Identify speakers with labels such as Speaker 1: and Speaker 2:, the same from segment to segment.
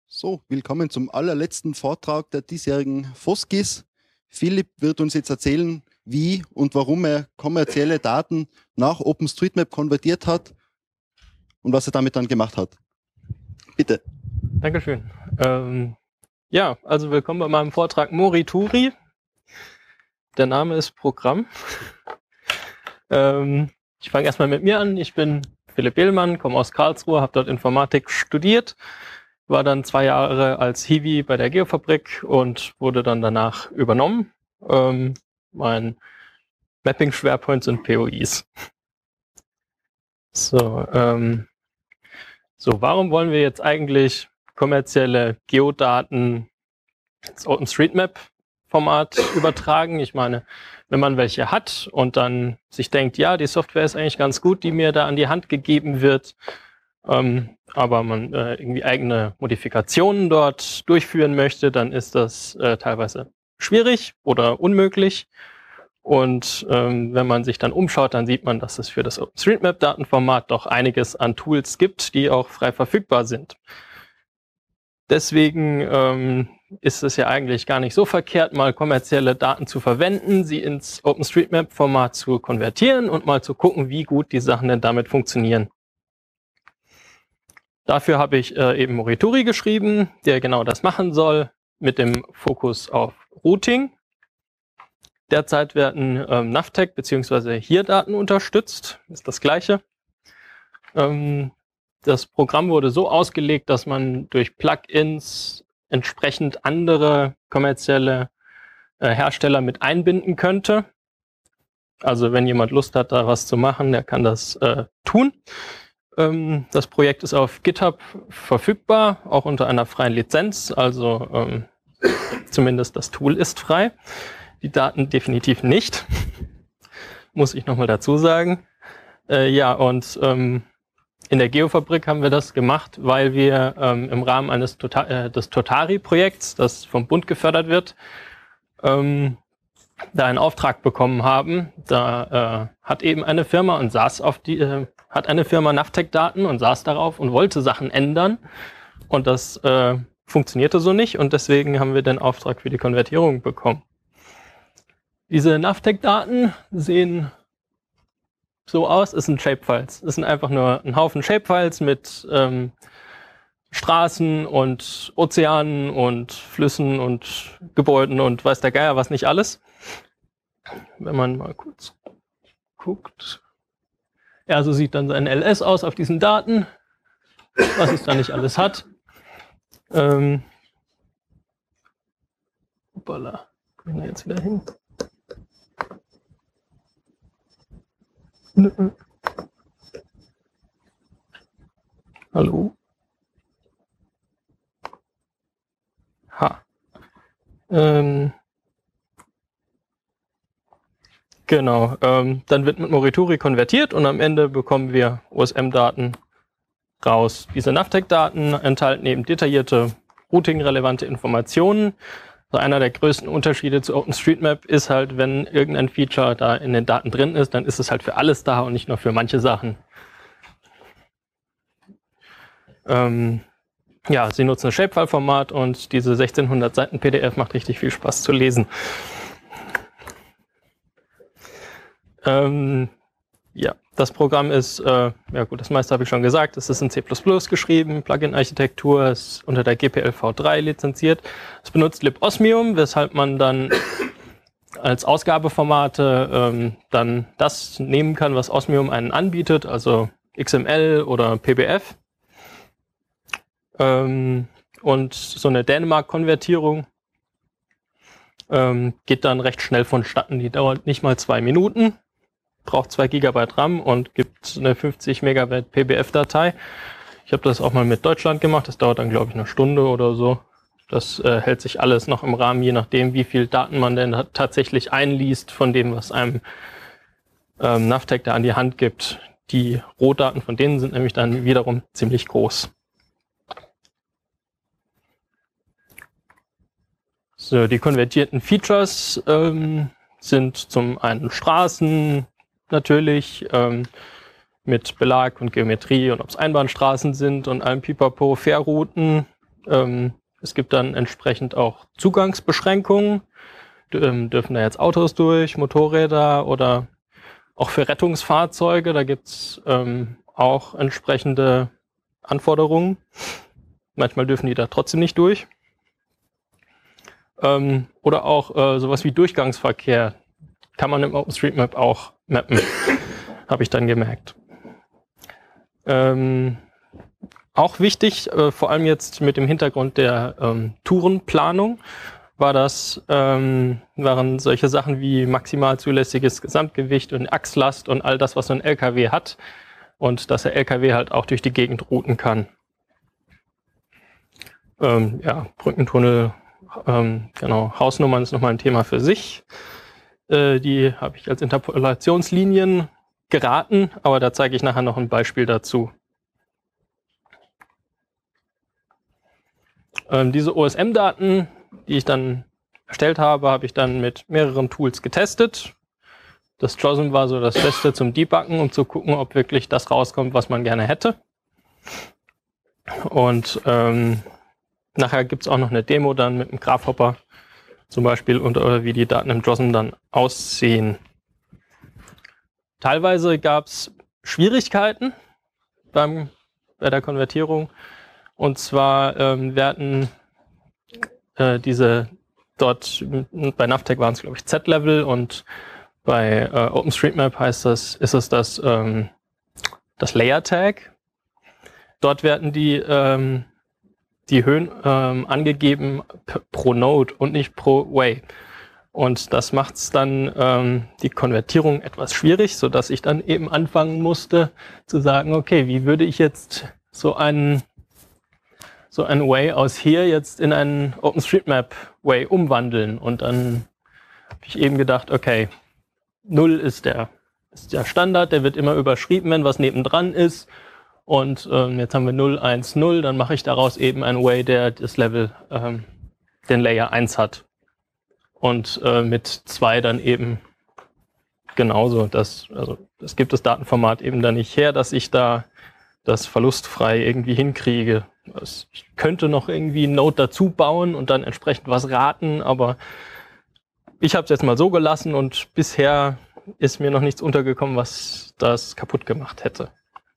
Speaker 1: So, willkommen zum allerletzten Vortrag der diesjährigen FOSGIS. Philipp wird uns jetzt erzählen, wie und warum er kommerzielle Daten nach OpenStreetMap konvertiert hat und was er damit dann gemacht hat. Bitte.
Speaker 2: Dankeschön. Also willkommen bei meinem Vortrag Morituri. Der Name ist Programm. Ich fange erstmal mit mir an. Ich bin Philipp Behlmann, komme aus Karlsruhe, habe dort Informatik studiert, war dann 2 Jahre als Hiwi bei der Geofabrik und wurde dann danach übernommen. Mein Mapping-Schwerpunkt sind POIs. Warum wollen wir jetzt eigentlich kommerzielle Geodaten ins OpenStreetMap-Format übertragen? Ich meine, wenn man welche hat und dann sich denkt, ja, die Software ist eigentlich ganz gut, die mir da an die Hand gegeben wird, aber man irgendwie eigene Modifikationen dort durchführen möchte, dann ist das teilweise schwierig oder unmöglich. Und wenn man sich dann umschaut, dann sieht man, dass es für das OpenStreetMap-Datenformat doch einiges an Tools gibt, die auch frei verfügbar sind. Deswegen ist es ja eigentlich gar nicht so verkehrt, mal kommerzielle Daten zu verwenden, sie ins OpenStreetMap-Format zu konvertieren und mal zu gucken, wie gut die Sachen denn damit funktionieren. Dafür habe ich eben Morituri geschrieben, der genau das machen soll, mit dem Fokus auf Routing. Derzeit werden Navteq bzw. HERE-Daten unterstützt, ist das gleiche. Das Programm wurde so ausgelegt, dass man durch Plugins entsprechend andere kommerzielle Hersteller mit einbinden könnte. Also wenn jemand Lust hat, da was zu machen, der kann das tun. Das Projekt ist auf GitHub verfügbar, auch unter einer freien Lizenz, also zumindest das Tool ist frei. Die Daten definitiv nicht, muss ich nochmal dazu sagen. In der Geofabrik haben wir das gemacht, weil wir im Rahmen des Totari-Projekts, das vom Bund gefördert wird, da einen Auftrag bekommen haben. Da hat eben eine Firma Navteq-Daten und saß darauf und wollte Sachen ändern. Und das funktionierte so nicht und deswegen haben wir den Auftrag für die Konvertierung bekommen. Diese Navteq-Daten sehen so aus, es sind Shapefiles. Es sind einfach nur ein Haufen Shapefiles mit Straßen und Ozeanen und Flüssen und Gebäuden und weiß der Geier was nicht alles. Wenn man mal kurz guckt. Ja, so sieht dann sein LS aus auf diesen Daten, was es da nicht alles hat. Hoppala, kommen wir jetzt wieder hin? Hallo? Genau, dann wird mit Morituri konvertiert und am Ende bekommen wir OSM-Daten raus. Diese Navteq-Daten enthalten eben detaillierte routing-relevante Informationen. Also einer der größten Unterschiede zu OpenStreetMap ist halt, wenn irgendein Feature da in den Daten drin ist, dann ist es halt für alles da und nicht nur für manche Sachen. Sie nutzen ein Shapefile-Format und diese 1600 Seiten PDF macht richtig viel Spaß zu lesen. Das Programm ist, das meiste habe ich schon gesagt, es ist in C++ geschrieben, Plugin-Architektur, ist unter der GPL-v3 lizenziert. Es benutzt libosmium, weshalb man dann als Ausgabeformate dann das nehmen kann, was Osmium einen anbietet, also XML oder PBF. Und so eine Dänemark-Konvertierung geht dann recht schnell vonstatten. Die dauert nicht mal 2 Minuten. Braucht 2 GB RAM und gibt eine 50 Megabyte PBF-Datei. Ich habe das auch mal mit Deutschland gemacht. Das dauert dann, glaube ich, 1 Stunde oder so. Das hält sich alles noch im Rahmen, je nachdem, wie viel Daten man denn tatsächlich einliest von dem, was einem Navteq da an die Hand gibt. Die Rohdaten von denen sind nämlich dann wiederum ziemlich groß. So, die konvertierten Features sind zum einen Straßen, natürlich, mit Belag und Geometrie und ob es Einbahnstraßen sind und allem Pipapo, Fährrouten, Es gibt dann entsprechend auch Zugangsbeschränkungen. Dürfen da jetzt Autos durch, Motorräder oder auch für Rettungsfahrzeuge. Da gibt's auch entsprechende Anforderungen. Manchmal dürfen die da trotzdem nicht durch. Oder auch sowas wie Durchgangsverkehr kann man im OpenStreetMap auch mappen, habe ich dann gemerkt. Auch wichtig, vor allem jetzt mit dem Hintergrund der Tourenplanung, waren solche Sachen wie maximal zulässiges Gesamtgewicht und Achslast und all das, was so ein LKW hat, und dass der LKW halt auch durch die Gegend routen kann. Brückentunnel, genau, Hausnummern ist nochmal ein Thema für sich. Die habe ich als Interpolationslinien geraten, aber da zeige ich nachher noch ein Beispiel dazu. Diese OSM-Daten, die ich dann erstellt habe, habe ich dann mit mehreren Tools getestet. Das JOSM war so das Beste zum Debuggen, um zu gucken, ob wirklich das rauskommt, was man gerne hätte. Und nachher gibt es auch noch eine Demo dann mit einem Graphhopper zum Beispiel und wie die Daten im JOSM dann aussehen. Teilweise gab es Schwierigkeiten bei der Konvertierung. Und zwar werden diese dort, bei Navteq waren es glaube ich Z-Level und bei OpenStreetMap ist es das Layer-Tag. Dort werden die Höhen angegeben pro Node und nicht pro Way. Und das macht es dann die Konvertierung etwas schwierig, sodass ich dann eben anfangen musste zu sagen, okay, wie würde ich jetzt so ein Way aus hier jetzt in einen OpenStreetMap Way umwandeln. Und dann habe ich eben gedacht, okay, 0 ist der Standard, der wird immer überschrieben, wenn was nebendran ist. Und jetzt haben wir 0, 1, 0, dann mache ich daraus eben ein Way, der das Level, den Layer 1 hat. Und mit 2 dann eben genauso. Das gibt das Datenformat eben da nicht her, dass ich da das verlustfrei irgendwie hinkriege. Ich könnte noch irgendwie ein Node dazu bauen und dann entsprechend was raten, aber ich habe es jetzt mal so gelassen und bisher ist mir noch nichts untergekommen, was das kaputt gemacht hätte.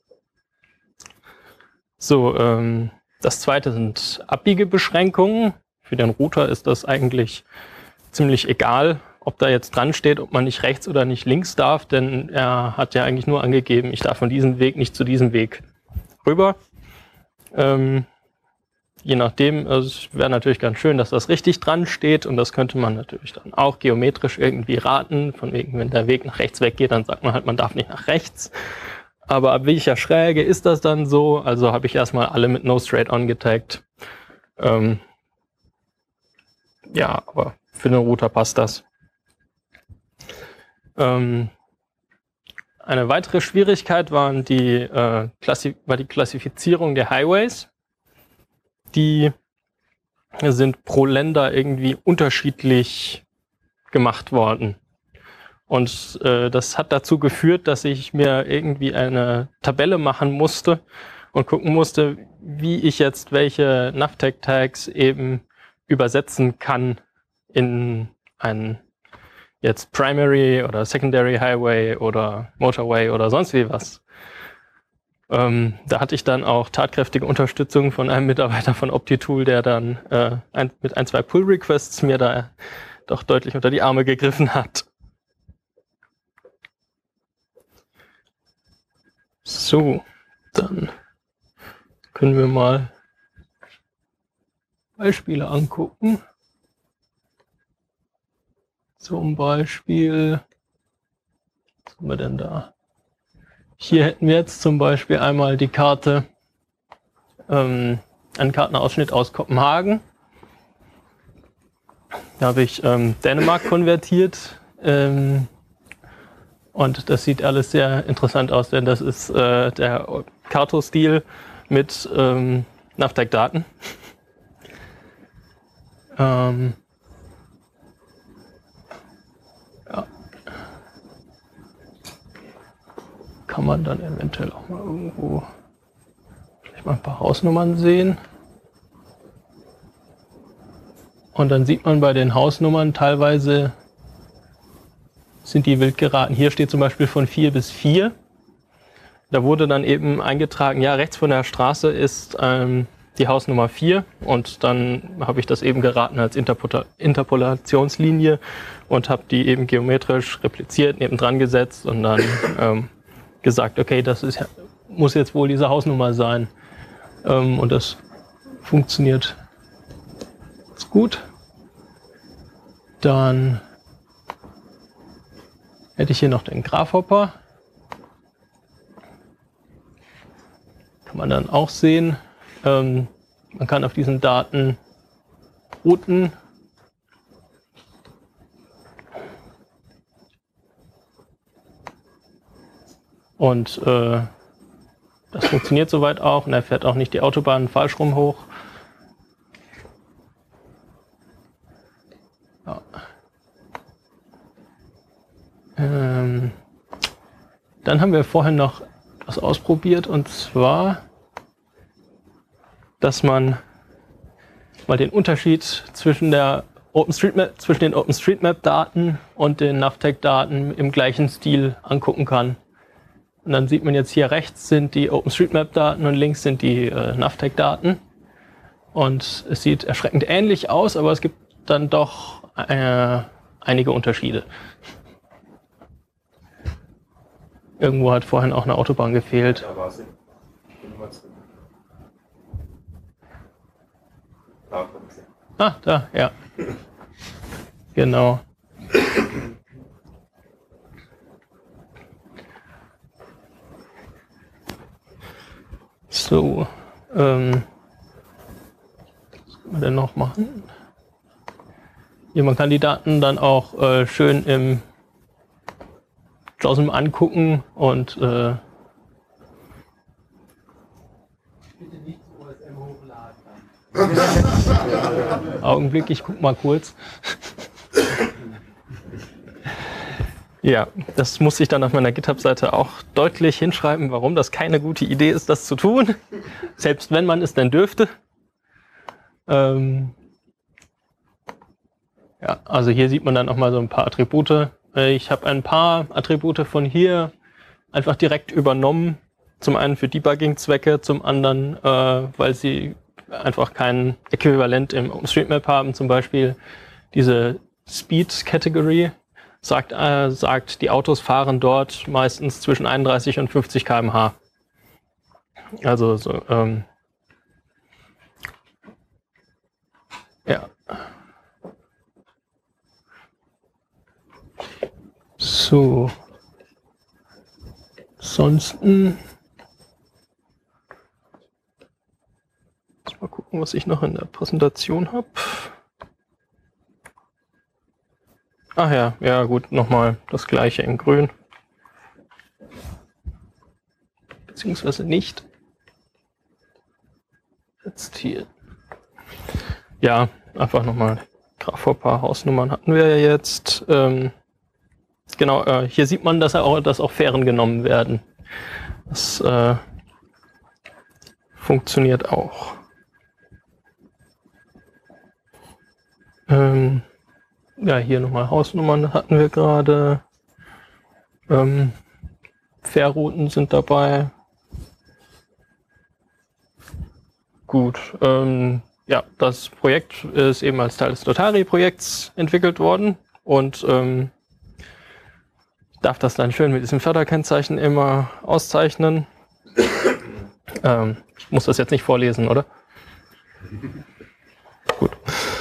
Speaker 2: So, das zweite sind Abbiegebeschränkungen. Für den Router ist das eigentlich ziemlich egal, ob da jetzt dran steht, ob man nicht rechts oder nicht links darf, denn er hat ja eigentlich nur angegeben, ich darf von diesem Weg nicht zu diesem Weg rüber. Je nachdem, es wäre natürlich ganz schön, dass das richtig dran steht und das könnte man natürlich dann auch geometrisch irgendwie raten. Von wegen, wenn der Weg nach rechts weggeht, dann sagt man halt, man darf nicht nach rechts. Aber ab welcher Schräge ist das dann so? Also habe ich erstmal alle mit No Straight On getaggt. Ja, aber für den Router passt das. Eine weitere Schwierigkeit war die Klassifizierung der Highways. Die sind pro Länder irgendwie unterschiedlich gemacht worden. Und das hat dazu geführt, dass ich mir irgendwie eine Tabelle machen musste und gucken musste, wie ich jetzt welche Navteq-Tags eben übersetzen kann in einen jetzt Primary oder Secondary Highway oder Motorway oder sonst wie was. Da hatte ich dann auch tatkräftige Unterstützung von einem Mitarbeiter von OptiTool, der dann mit ein, zwei Pull-Requests mir da doch deutlich unter die Arme gegriffen hat. So, dann können wir mal Beispiele angucken. Zum Beispiel, was haben wir denn da? Hier hätten wir jetzt zum Beispiel einmal die Karte, einen Kartenausschnitt aus Kopenhagen. Da habe ich Dänemark konvertiert. Und das sieht alles sehr interessant aus, denn das ist der Karto-Stil mit Navteq-Daten. Ja. Kann man dann eventuell auch mal irgendwo vielleicht mal ein paar Hausnummern sehen. Und dann sieht man bei den Hausnummern teilweise sind die wild geraten. Hier steht zum Beispiel von 4 bis 4. Da wurde dann eben eingetragen, ja, rechts von der Straße ist die Hausnummer 4 und dann habe ich das eben geraten als Interpolationslinie und habe die eben geometrisch repliziert, nebendran gesetzt und dann gesagt, okay, das muss jetzt wohl diese Hausnummer sein. Und das funktioniert ganz gut. Dann hätte ich hier noch den Graphhopper. Kann man dann auch sehen. Man kann auf diesen Daten routen. Und das funktioniert soweit auch. Und er fährt auch nicht die Autobahn falsch rum hoch. Ja. Dann haben wir vorhin noch was ausprobiert, und zwar, dass man mal den Unterschied zwischen den OpenStreetMap-Daten und den Navteq-Daten im gleichen Stil angucken kann. Und dann sieht man jetzt hier rechts sind die OpenStreetMap-Daten und links sind die Navteq-Daten. Und es sieht erschreckend ähnlich aus, aber es gibt dann doch einige Unterschiede. Irgendwo hat vorhin auch eine Autobahn gefehlt.
Speaker 3: Da war sie. Da kommt sie.
Speaker 2: Ah, da, ja. Genau. So, was kann man denn noch machen? Hier, man kann die Daten dann auch schön im JOSM angucken und
Speaker 4: Bitte nicht zu OSM hochladen.
Speaker 2: Augenblick, ich guck mal kurz. Ja, das muss ich dann auf meiner GitHub-Seite auch deutlich hinschreiben, warum das keine gute Idee ist, das zu tun. Selbst wenn man es denn dürfte. Ja, also hier sieht man dann auch mal so ein paar Attribute. Ich habe ein paar Attribute von hier einfach direkt übernommen. Zum einen für Debugging-Zwecke, zum anderen, weil sie einfach kein Äquivalent im OpenStreetMap haben. Zum Beispiel diese Speed-Category sagt, die Autos fahren dort meistens zwischen 31 und 50 km/h. Also so, ja. So. Ansonsten. Mal gucken, was ich noch in der Präsentation habe. Ach ja, ja gut, nochmal das gleiche in grün. Beziehungsweise nicht. Jetzt hier. Ja, einfach nochmal Graphhopper, Hausnummern hatten wir ja jetzt. Genau, hier sieht man, dass auch Fähren genommen werden. Das funktioniert auch. Ja, hier nochmal Hausnummern hatten wir gerade. Fährrouten sind dabei. Gut, ja, das Projekt ist eben als Teil des Lotari-Projekts entwickelt worden und darf das dann schön mit diesem Förderkennzeichen immer auszeichnen. Ich muss das jetzt nicht vorlesen, oder? Gut.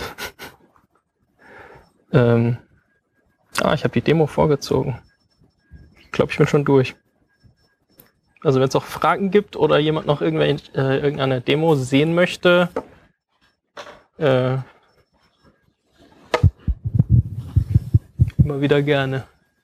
Speaker 2: Ich habe die Demo vorgezogen. Ich glaube, ich bin schon durch. Also wenn es auch Fragen gibt oder jemand noch irgendeine Demo sehen möchte, immer wieder gerne.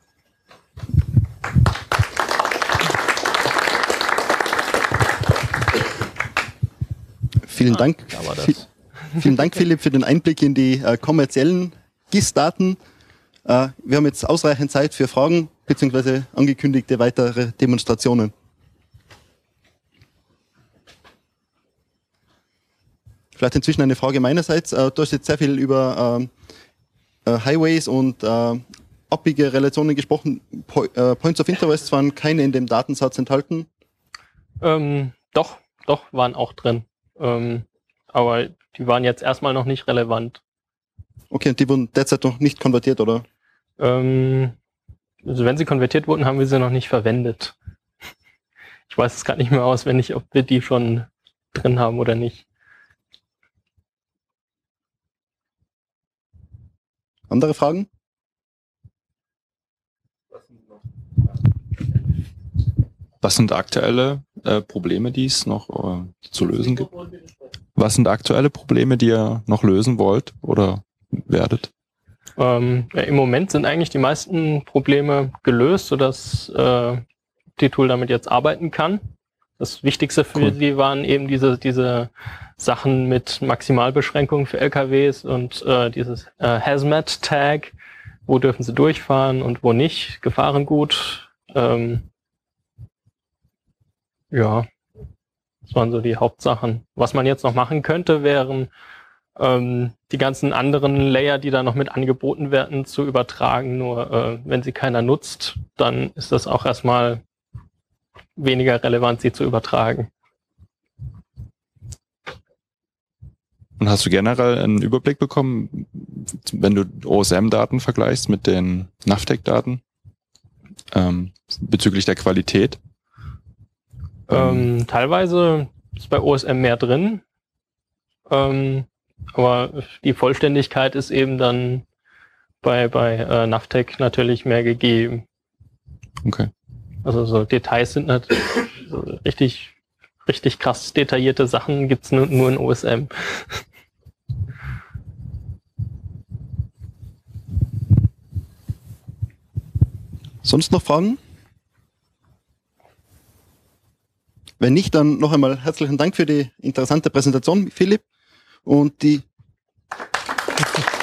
Speaker 1: Vielen Dank. Vielen Dank, Philipp, für den Einblick in die kommerziellen GIS-Daten. Wir haben jetzt ausreichend Zeit für Fragen bzw. angekündigte weitere Demonstrationen. vielleicht inzwischen eine Frage meinerseits. Du hast jetzt sehr viel über Highways und abbiege Relationen gesprochen. Points of Interest waren keine in dem Datensatz enthalten?
Speaker 2: Doch, waren auch drin. Aber die waren jetzt erstmal noch nicht relevant.
Speaker 1: Okay, und die wurden derzeit noch nicht konvertiert, oder?
Speaker 2: Also wenn sie konvertiert wurden, haben wir sie noch nicht verwendet. Ich weiß es gerade nicht mehr auswendig, ob wir die schon drin haben oder nicht.
Speaker 1: Andere Fragen?
Speaker 3: Was sind aktuelle Probleme, die es noch zu lösen gibt? Was sind aktuelle Probleme, die ihr noch lösen wollt oder werdet?
Speaker 2: Ja, im Moment sind eigentlich die meisten Probleme gelöst, sodass die Tool damit jetzt arbeiten kann. Das Wichtigste für sie waren eben diese Sachen mit Maximalbeschränkungen für LKWs und dieses Hazmat-Tag, wo dürfen sie durchfahren und wo nicht, Gefahrengut. Ja, das waren so die Hauptsachen. Was man jetzt noch machen könnte, wären die ganzen anderen Layer, die da noch mit angeboten werden, zu übertragen. Nur wenn sie keiner nutzt, dann ist das auch erstmal weniger relevant, sie zu übertragen.
Speaker 3: Und hast du generell einen Überblick bekommen, wenn du OSM-Daten vergleichst mit den Navtec-Daten bezüglich der Qualität?
Speaker 2: Teilweise ist bei OSM mehr drin, aber die Vollständigkeit ist eben dann bei Navtec natürlich mehr gegeben.
Speaker 3: Okay.
Speaker 2: Also so Details sind natürlich so richtig krass detaillierte Sachen gibt's nur in OSM.
Speaker 1: Sonst noch Fragen? Wenn nicht, dann noch einmal herzlichen Dank für die interessante Präsentation, Philipp. Und die